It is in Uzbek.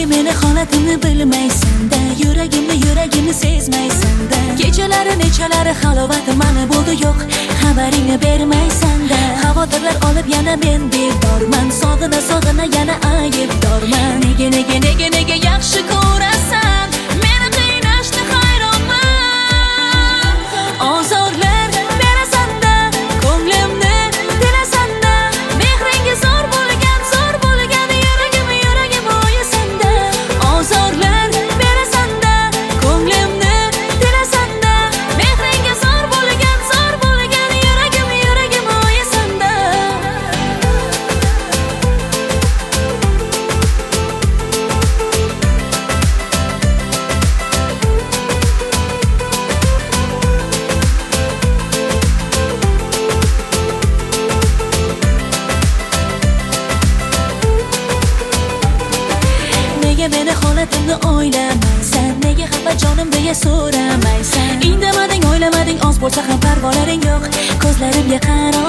Nega meni holatimni bilmaysan-da, yuragimni sezmaysan-da. Kechalari nechalari halovat mani bo'ldi yo'q, xabaringni bermaysan-da. Xavotirlar olib yana men bedorman, sog'ina yana aybdorman. Nega yaxshi ko'rasan meni qiynashni, hayronman. Ozorlar berasan-da, ko'nglimni tilasan-da, mehringa zor bo'lgan yuragim o'yasan-da. Ozorlar berasan-da, ko'nglimni tilasan-da, mehringa zor bo'lgan yuragim o'yasan-da. Nega meni holatimni o'ylamaysan, nega xafa jonim deya so'ramaysan. Indamading, o'ylamading, oz bo'lsa ham parvolaring yo'q, ko'zlarimga qaro